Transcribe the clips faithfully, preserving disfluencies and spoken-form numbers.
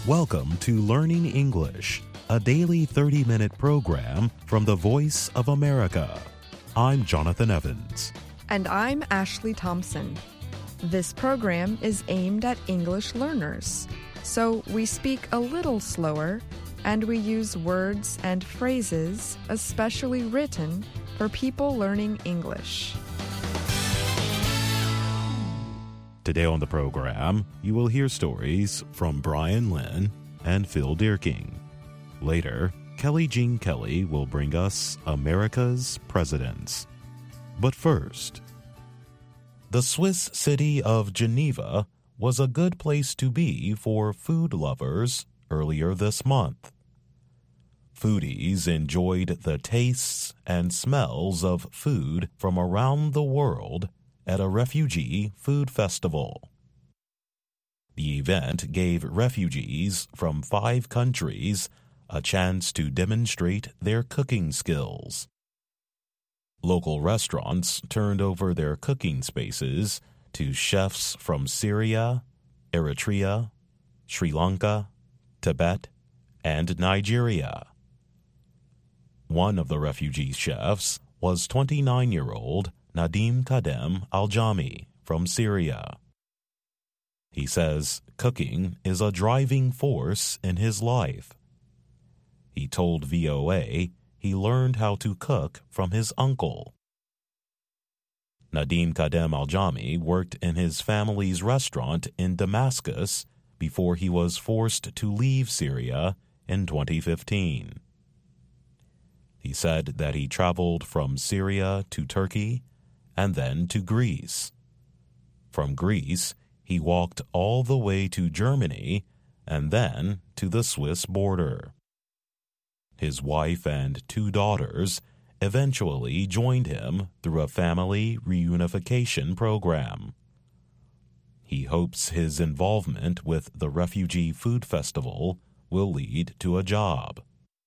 Welcome to Learning English, a daily thirty-minute program from the Voice of America. I'm Jonathan Evans. And I'm Ashley Thompson. This program is aimed at English learners, so we speak a little slower and we use words and phrases especially written for people learning English. Today on the program, you will hear stories from Brian Lynn and Phil Deerking. Later, Kelly Jean Kelly will bring us America's Presidents. But first, the Swiss city of Geneva was a good place to be for food lovers earlier this month. Foodies enjoyed the tastes and smells of food from around the world at a refugee food festival. The event gave refugees from five countries a chance to demonstrate their cooking skills. Local restaurants turned over their cooking spaces to chefs from Syria, Eritrea, Sri Lanka, Tibet, and Nigeria. One of the refugee chefs was twenty-nine-year-old Nadim Kadem Al-Jami from Syria. He says cooking is a driving force in his life. He told V O A he learned how to cook from his uncle. Nadim Kadem Al-Jami worked in his family's restaurant in Damascus before he was forced to leave Syria in twenty fifteen. He said that he traveled from Syria to Turkey and then to Greece. From Greece, he walked all the way to Germany and then to the Swiss border. His wife and two daughters eventually joined him through a family reunification program. He hopes his involvement with the Refugee Food Festival will lead to a job.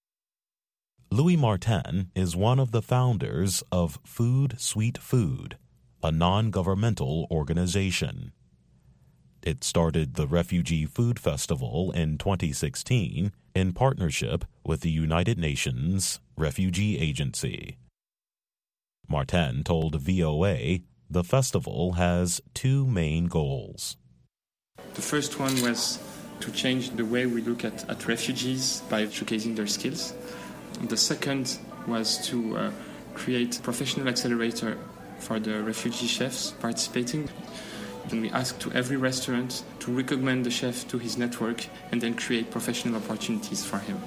Louis Martin is one of the founders of Food Sweet Food, a non-governmental organization. It started the Refugee Food Festival in twenty sixteen in partnership with the United Nations Refugee Agency. Martin told V O A the festival has two main goals. The first one was to change the way we look at, at refugees by showcasing their skills. The second was to uh, create a professional accelerator for the refugee chefs participating. And we asked to every restaurant to recommend the chef to his network and then create professional opportunities for him.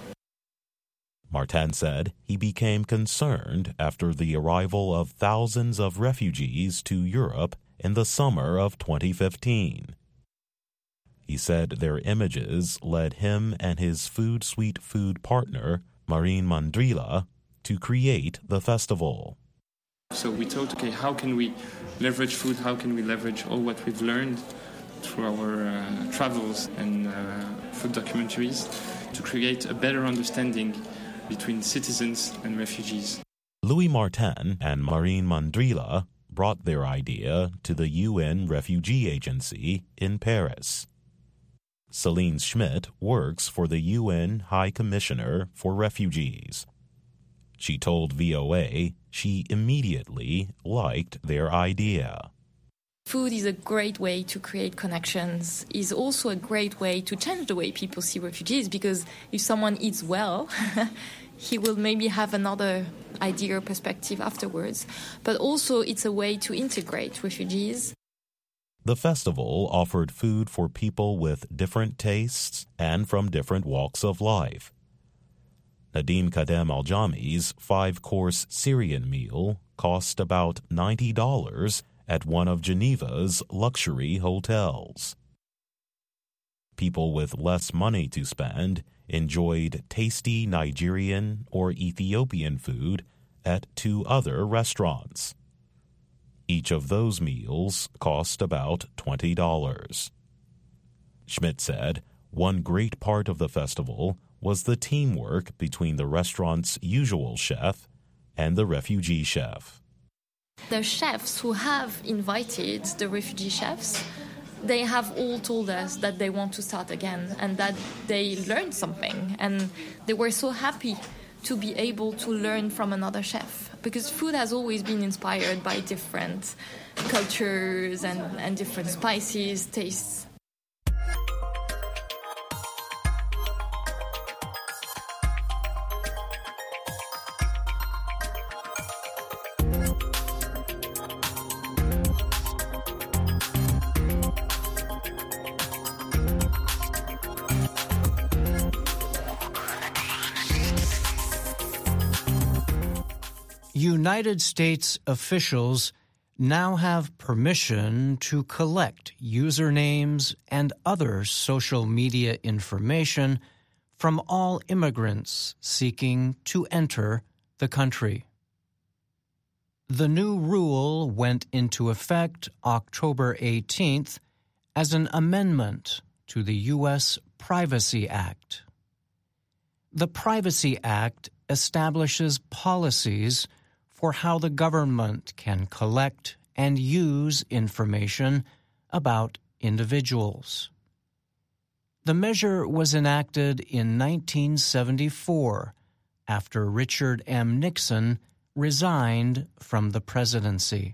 Martin said he became concerned after the arrival of thousands of refugees to Europe in the summer of twenty fifteen. He said their images led him and his Food Sweet Food partner, Marine Mandrila, to create the festival. So we thought, okay, how can we leverage food? How can we leverage all what we've learned through our uh, travels and uh, food documentaries to create a better understanding between citizens and refugees? Louis Martin and Marine Mandrila brought their idea to the U N Refugee Agency in Paris. Celine Schmidt works for the U N High Commissioner for Refugees. She told V O A she immediately liked their idea. Food is a great way to create connections, is also a great way to change the way people see refugees, because if someone eats well, he will maybe have another idea or perspective afterwards. But also it's a way to integrate refugees. The festival offered food for people with different tastes and from different walks of life. Nadim Kadem Al-Jami's five-course Syrian meal cost about ninety dollars at one of Geneva's luxury hotels. People with less money to spend enjoyed tasty Nigerian or Ethiopian food at two other restaurants. Each of those meals cost about twenty dollars. Schmidt said one great part of the festival was the teamwork between the restaurant's usual chef and the refugee chef. The chefs who have invited the refugee chefs they have all told us that they want to start again and that they learned something. And they were so happy to be able to learn from another chef, because food has always been inspired by different cultures and, and different spices, tastes. United States officials now have permission to collect usernames and other social media information from all immigrants seeking to enter the country. The new rule went into effect October eighteenth as an amendment to the U S Privacy Act. The Privacy Act establishes policies for how the government can collect and use information about individuals. The measure was enacted in nineteen seventy-four after Richard M. Nixon resigned from the presidency.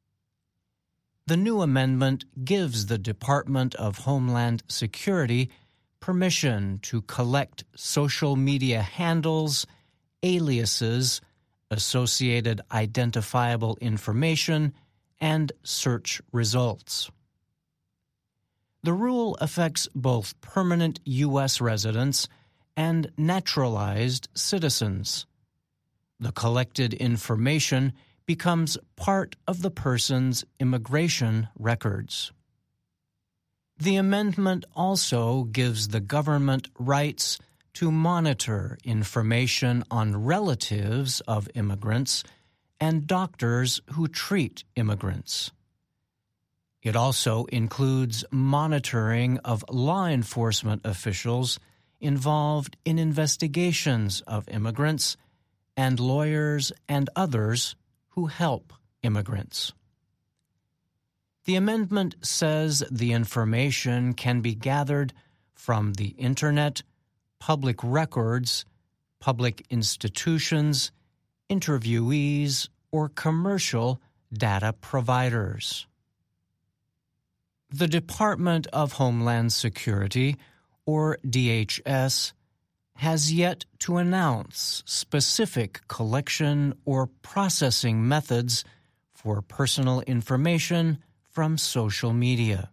The new amendment gives the Department of Homeland Security permission to collect social media handles, aliases, associated identifiable information, and search results. The rule affects both permanent U S residents and naturalized citizens. The collected information becomes part of the person's immigration records. The amendment also gives the government rights to monitor information on relatives of immigrants and doctors who treat immigrants. It also includes monitoring of law enforcement officials involved in investigations of immigrants and lawyers and others who help immigrants. The amendment says the information can be gathered from the Internet, public records, public institutions, interviewees, or commercial data providers. The Department of Homeland Security, or D H S, has yet to announce specific collection or processing methods for personal information from social media.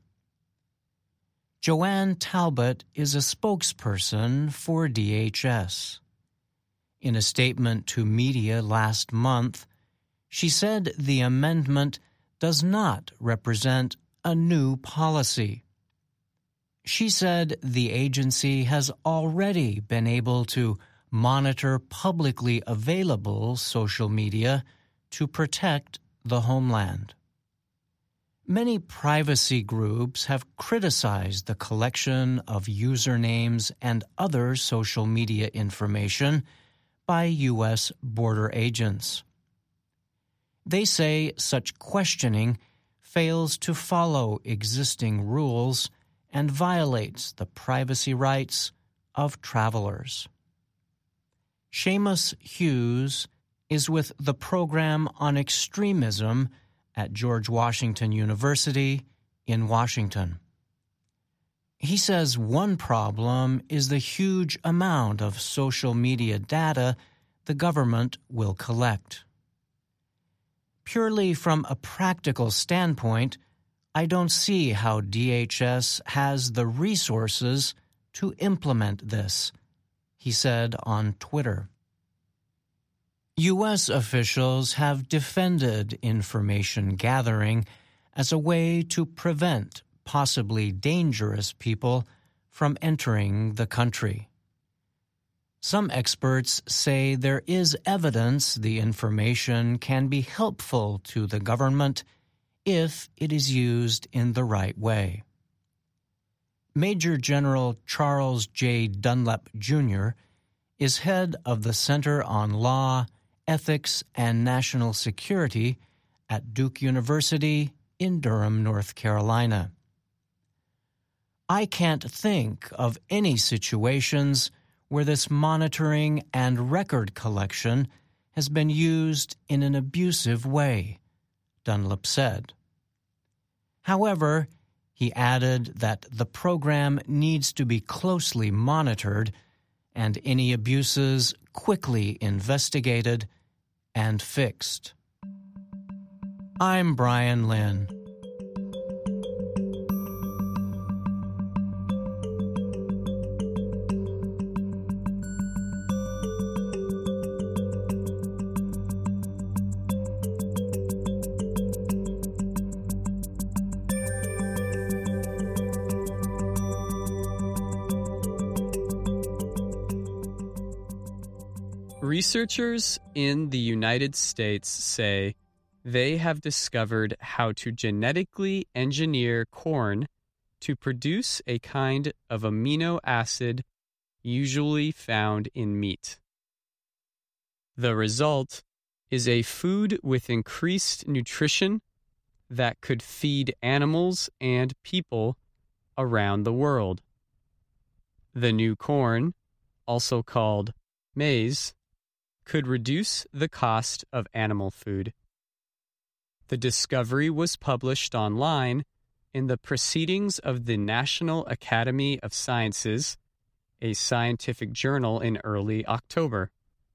Joanne Talbot is a spokesperson for D H S. In a statement to media last month, she said the amendment does not represent a new policy. She said the agency has already been able to monitor publicly available social media to protect the homeland. Many privacy groups have criticized the collection of usernames and other social media information by U S border agents. They say such questioning fails to follow existing rules and violates the privacy rights of travelers. Seamus Hughes is with the Program on Extremism at George Washington University in Washington. He says one problem is the huge amount of social media data the government will collect. Purely from a practical standpoint, I don't see how D H S has the resources to implement this, he said on Twitter. U S officials have defended information gathering as a way to prevent possibly dangerous people from entering the country. Some experts say there is evidence the information can be helpful to the government if it is used in the right way. Major General Charles J. Dunlap, Junior is head of the Center on Law, Ethics, and National Security at Duke University in Durham, North Carolina. I can't think of any situations where this monitoring and record collection has been used in an abusive way, Dunlop said. However, he added that the program needs to be closely monitored and any abuses quickly investigated and fixed. I'm Brian Lynn. Researchers in the United States say they have discovered how to genetically engineer corn to produce a kind of amino acid usually found in meat. The result is a food with increased nutrition that could feed animals and people around the world. The new corn, also called maize, could reduce the cost of animal food. The discovery was published online in the Proceedings of the National Academy of Sciences, a scientific journal, in early October.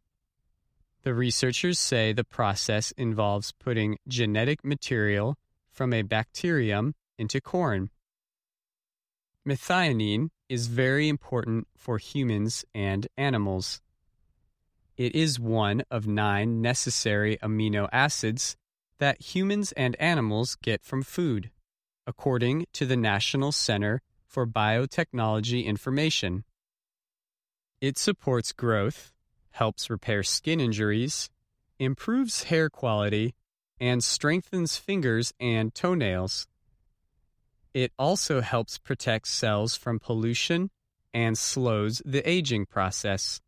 The researchers say the process involves putting genetic material from a bacterium into corn. Methionine is very important for humans and animals. It is one of nine necessary amino acids that humans and animals get from food, according to the National Center for Biotechnology Information. It supports growth, helps repair skin injuries, improves hair quality, and strengthens fingers and toenails. It also helps protect cells from pollution and slows the aging process.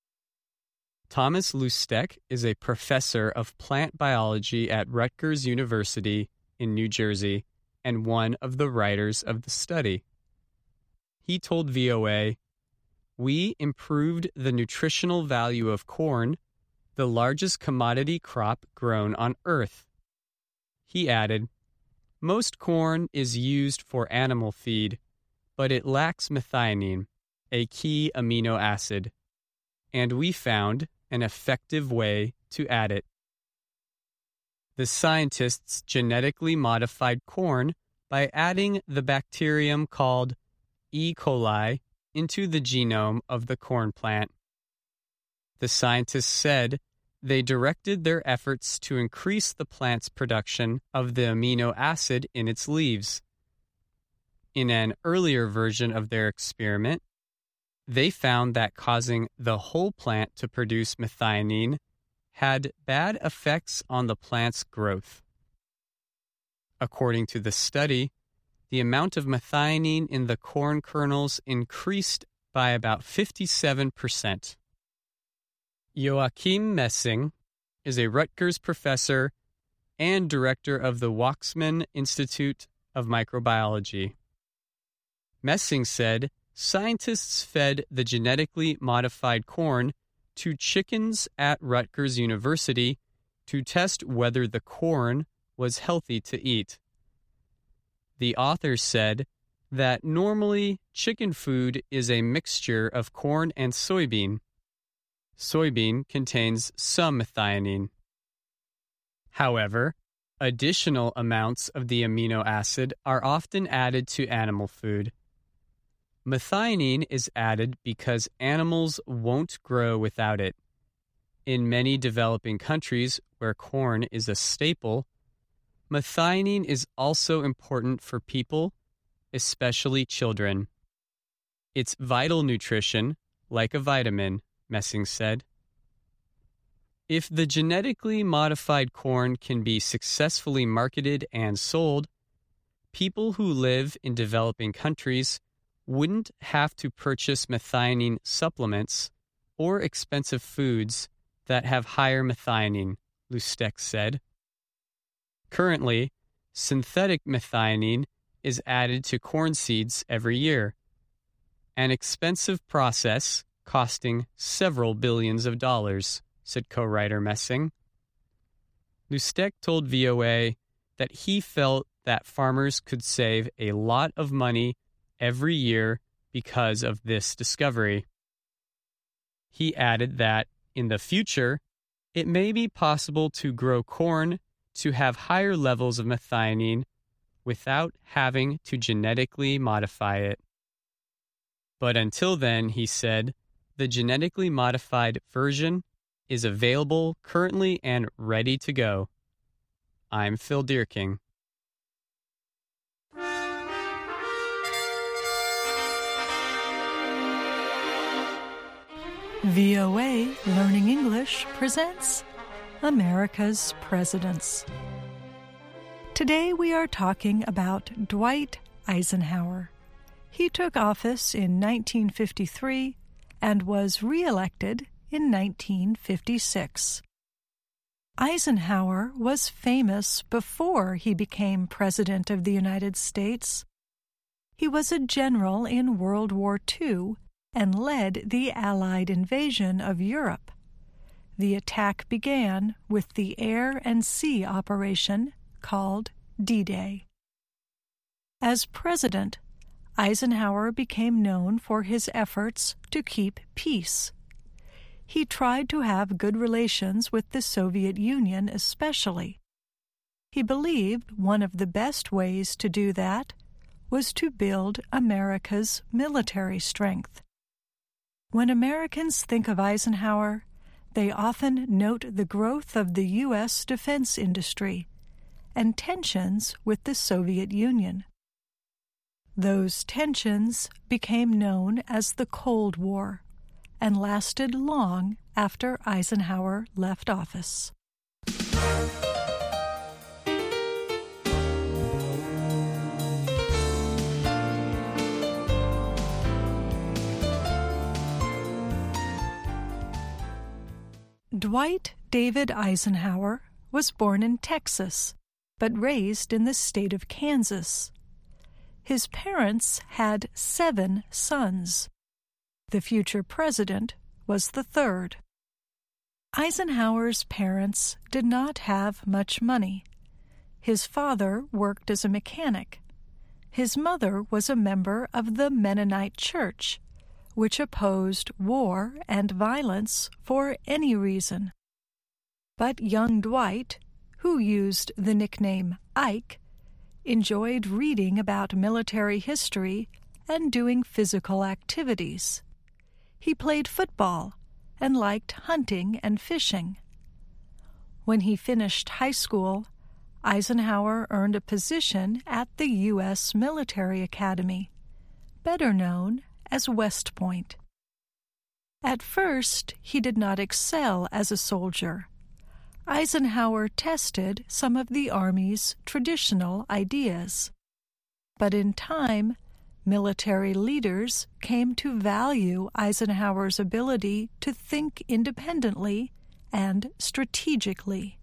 Thomas Lustek is a professor of plant biology at Rutgers University in New Jersey and one of the writers of the study. He told V O A, "We improved the nutritional value of corn, the largest commodity crop grown on Earth." He added, "Most corn is used for animal feed, but it lacks methionine, a key amino acid, and we found an effective way to add it." The scientists genetically modified corn by adding the bacterium called E. coli into the genome of the corn plant. The scientists said they directed their efforts to increase the plant's production of the amino acid in its leaves. In an earlier version of their experiment, they found that causing the whole plant to produce methionine had bad effects on the plant's growth. According to the study, the amount of methionine in the corn kernels increased by about fifty-seven percent. Joachim Messing is a Rutgers professor and director of the Waksman Institute of Microbiology. Messing said scientists fed the genetically modified corn to chickens at Rutgers University to test whether the corn was healthy to eat. The authors said that normally chicken food is a mixture of corn and soybean. Soybean contains some methionine. However, additional amounts of the amino acid are often added to animal food. Methionine is added because animals won't grow without it. In many developing countries where corn is a staple, methionine is also important for people, especially children. It's vital nutrition, like a vitamin, Messing said. If the genetically modified corn can be successfully marketed and sold, people who live in developing countries wouldn't have to purchase methionine supplements or expensive foods that have higher methionine, Lustek said. Currently, synthetic methionine is added to corn seeds every year, an expensive process costing several billions of dollars, said co-writer Messing. Lustig told V O A that he felt that farmers could save a lot of money every year because of this discovery. He added that, in the future, it may be possible to grow corn to have higher levels of methionine without having to genetically modify it. But until then, he said, the genetically modified version is available currently and ready to go. I'm Phil Deerking. V O A Learning English presents America's Presidents. Today we are talking about Dwight Eisenhower. He took office in nineteen fifty-three and was re-elected in nineteen fifty-six. Eisenhower was famous before he became President of the United States. He was a general in World War Two and led the Allied invasion of Europe. The attack began with the air and sea operation called D-Day. As president, Eisenhower became known for his efforts to keep peace. He tried to have good relations with the Soviet Union especially. He believed one of the best ways to do that was to build America's military strength. When Americans think of Eisenhower, they often note the growth of the U S defense industry and tensions with the Soviet Union. Those tensions became known as the Cold War and lasted long after Eisenhower left office. Dwight David Eisenhower was born in Texas, but raised in the state of Kansas. His parents had seven sons. The future president was the third. Eisenhower's parents did not have much money. His father worked as a mechanic. His mother was a member of the Mennonite Church, which opposed war and violence for any reason. But young Dwight, who used the nickname Ike, enjoyed reading about military history and doing physical activities. He played football and liked hunting and fishing. When he finished high school, Eisenhower earned a position at the U S Military Academy, better known as West Point. At first, he did not excel as a soldier. Eisenhower tested some of the Army's traditional ideas. But in time, military leaders came to value Eisenhower's ability to think independently and strategically.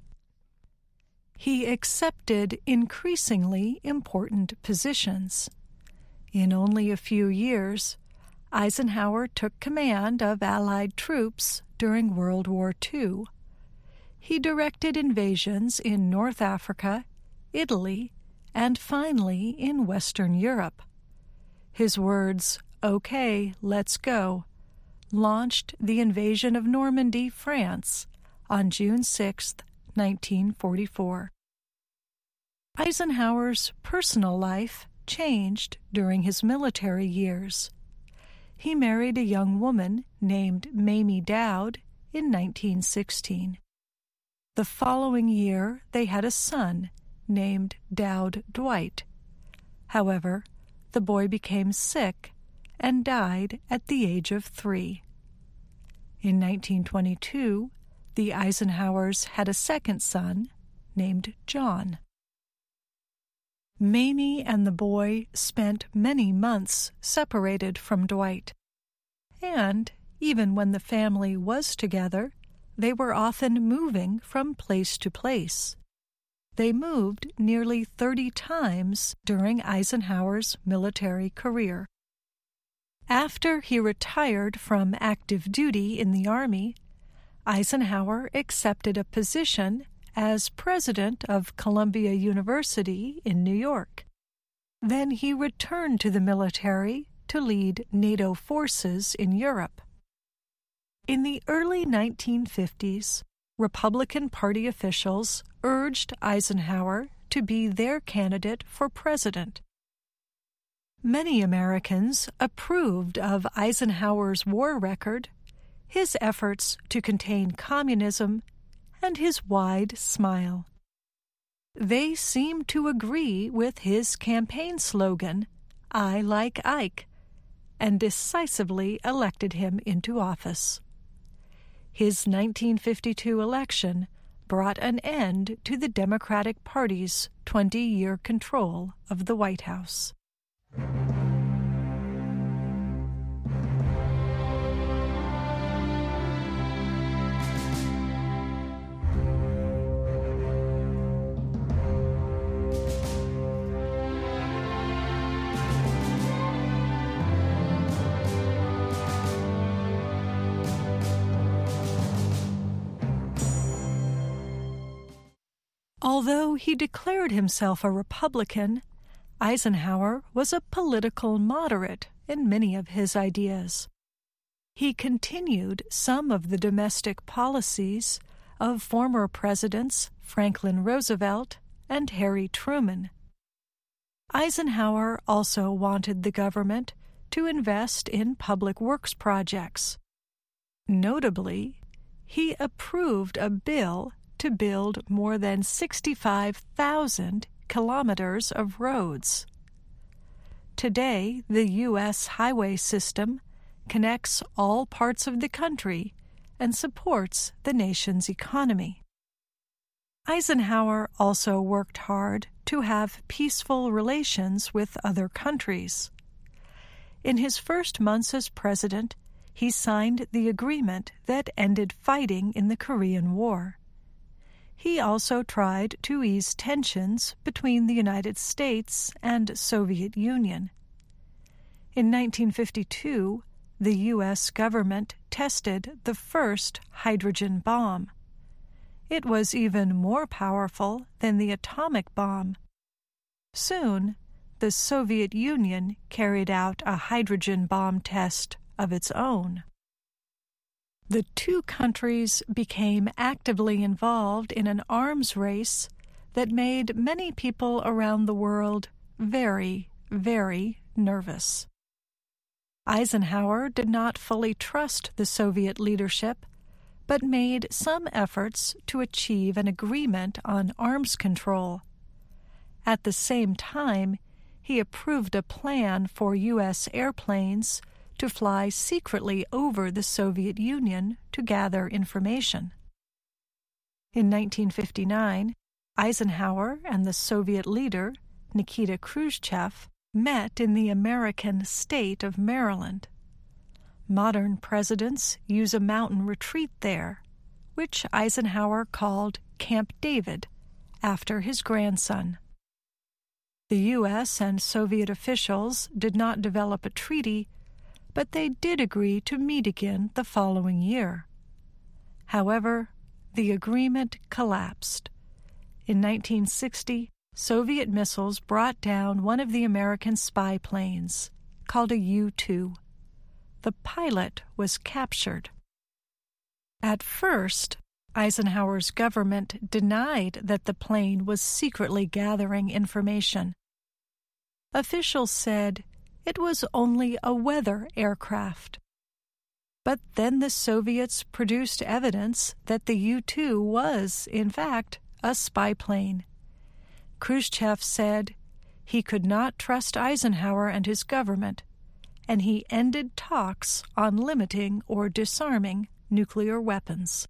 He accepted increasingly important positions. In only a few years, Eisenhower took command of Allied troops during World War Two. He directed invasions in North Africa, Italy, and finally in Western Europe. His words, "Okay, let's go," launched the invasion of Normandy, France, on June sixth, nineteen forty-four. Eisenhower's personal life changed during his military years. He married a young woman named Mamie Dowd in nineteen sixteen. The following year, they had a son named Dowd Dwight. However, the boy became sick and died at the age of three. In nineteen twenty-two, the Eisenhowers had a second son named John. Mamie and the boy spent many months separated from Dwight. And even when the family was together, they were often moving from place to place. They moved nearly thirty times during Eisenhower's military career. After he retired from active duty in the Army, Eisenhower accepted a position as president of Columbia University in New York. Then he returned to the military to lead NATO forces in Europe. In the early nineteen fifties, Republican Party officials urged Eisenhower to be their candidate for president. Many Americans approved of Eisenhower's war record, his efforts to contain communism, and his wide smile. They seemed to agree with his campaign slogan, "I like Ike," and decisively elected him into office. His nineteen fifty-two election brought an end to the Democratic Party's twenty-year control of the White House. Although he declared himself a Republican, Eisenhower was a political moderate in many of his ideas. He continued some of the domestic policies of former presidents Franklin Roosevelt and Harry Truman. Eisenhower also wanted the government to invest in public works projects. Notably, he approved a bill to build more than sixty-five thousand kilometers of roads. Today, the U S highway system connects all parts of the country and supports the nation's economy. Eisenhower also worked hard to have peaceful relations with other countries. In his first months as president, he signed the agreement that ended fighting in the Korean War. He also tried to ease tensions between the United States and Soviet Union. In nineteen fifty-two, the U S government tested the first hydrogen bomb. It was even more powerful than the atomic bomb. Soon, the Soviet Union carried out a hydrogen bomb test of its own. The two countries became actively involved in an arms race that made many people around the world very, very nervous. Eisenhower did not fully trust the Soviet leadership, but made some efforts to achieve an agreement on arms control. At the same time, he approved a plan for U S airplanes to fly secretly over the Soviet Union to gather information. In nineteen fifty-nine, Eisenhower and the Soviet leader, Nikita Khrushchev, met in the American state of Maryland. Modern presidents use a mountain retreat there, which Eisenhower called Camp David, after his grandson. The U S and Soviet officials did not develop a treaty, but they did agree to meet again the following year. However, the agreement collapsed. In nineteen sixty, Soviet missiles brought down one of the American spy planes, called a U two. The pilot was captured. At first, Eisenhower's government denied that the plane was secretly gathering information. Officials said it was only a weather aircraft. But then the Soviets produced evidence that the U two was, in fact, a spy plane. Khrushchev said he could not trust Eisenhower and his government, and he ended talks on limiting or disarming nuclear weapons.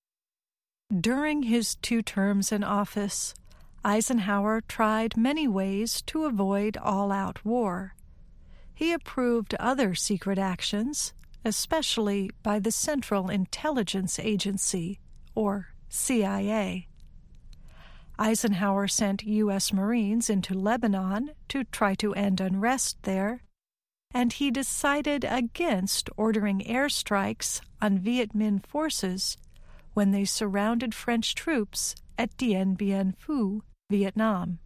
During his two terms in office, Eisenhower tried many ways to avoid all-out war. He approved other secret actions, especially by the Central Intelligence Agency, or C I A. Eisenhower sent U S Marines into Lebanon to try to end unrest there, and he decided against ordering airstrikes on Viet Minh forces when they surrounded French troops at Dien Bien Phu, Vietnam.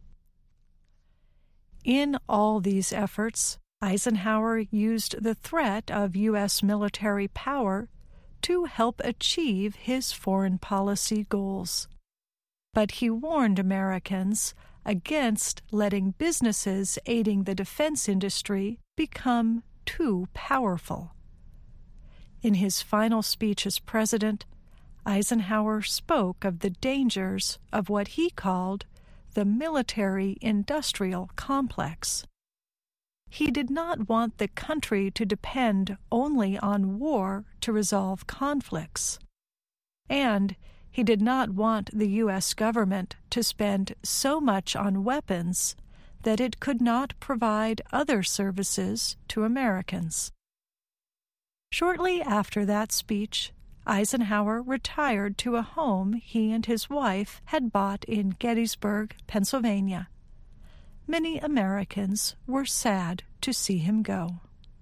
In all these efforts, Eisenhower used the threat of U S military power to help achieve his foreign policy goals. But he warned Americans against letting businesses aiding the defense industry become too powerful. In his final speech as president, Eisenhower spoke of the dangers of what he called the military-industrial complex. He did not want the country to depend only on war to resolve conflicts, and he did not want the U S government to spend so much on weapons that it could not provide other services to Americans. Shortly after that speech, Eisenhower retired to a home he and his wife had bought in Gettysburg, Pennsylvania. Many Americans were sad to see him go.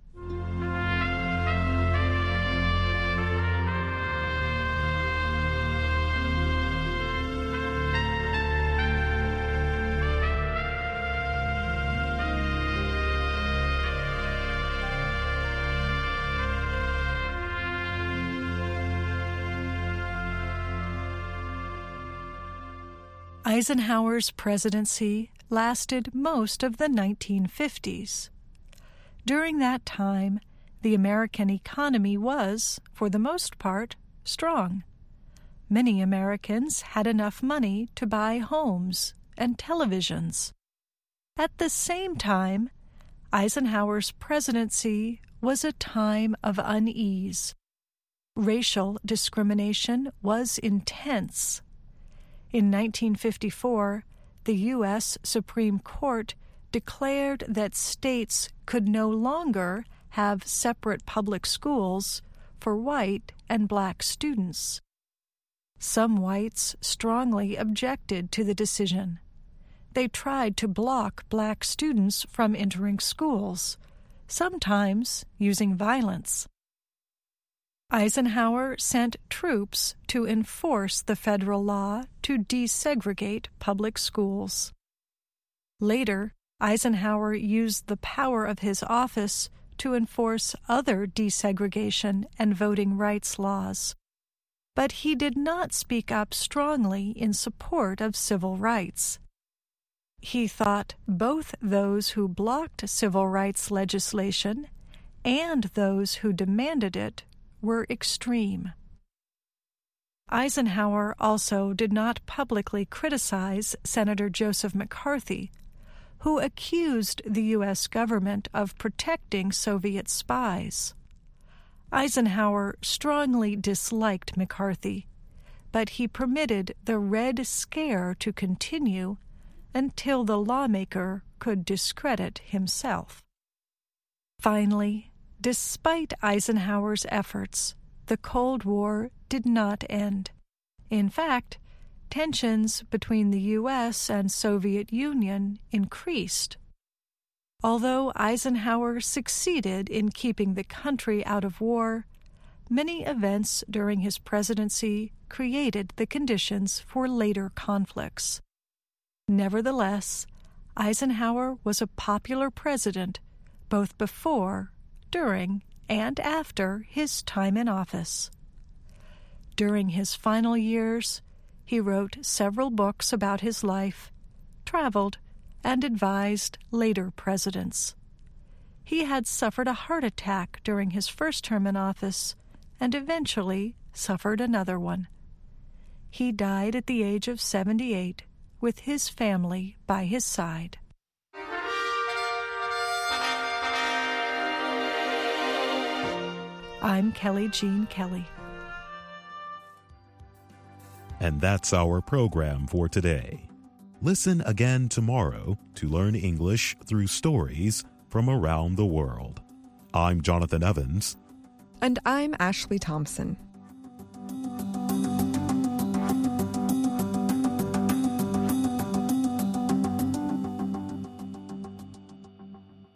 Eisenhower's presidency lasted most of the nineteen fifties. During that time, the American economy was, for the most part, strong. Many Americans had enough money to buy homes and televisions. At the same time, Eisenhower's presidency was a time of unease. Racial discrimination was intense. In nineteen fifty-four, the U S Supreme Court declared that states could no longer have separate public schools for white and black students. Some whites strongly objected to the decision. They tried to block black students from entering schools, sometimes using violence. Eisenhower sent troops to enforce the federal law to desegregate public schools. Later, Eisenhower used the power of his office to enforce other desegregation and voting rights laws. But he did not speak up strongly in support of civil rights. He thought both those who blocked civil rights legislation and those who demanded it were extreme. Eisenhower also did not publicly criticize Senator Joseph McCarthy, who accused the U S government of protecting Soviet spies. Eisenhower strongly disliked McCarthy, but he permitted the Red Scare to continue until the lawmaker could discredit himself. Finally, despite Eisenhower's efforts, the Cold War did not end. In fact, tensions between the U S and Soviet Union increased. Although Eisenhower succeeded in keeping the country out of war, many events during his presidency created the conditions for later conflicts. Nevertheless, Eisenhower was a popular president both before, during, and after his time in office. During his final years, he wrote several books about his life, traveled, and advised later presidents. He had suffered a heart attack during his first term in office and eventually suffered another one. He died at the age of seventy-eight with his family by his side. I'm Kelly Jean Kelly. And that's our program for today. Listen again tomorrow to learn English through stories from around the world. I'm Jonathan Evans. And I'm Ashley Thompson.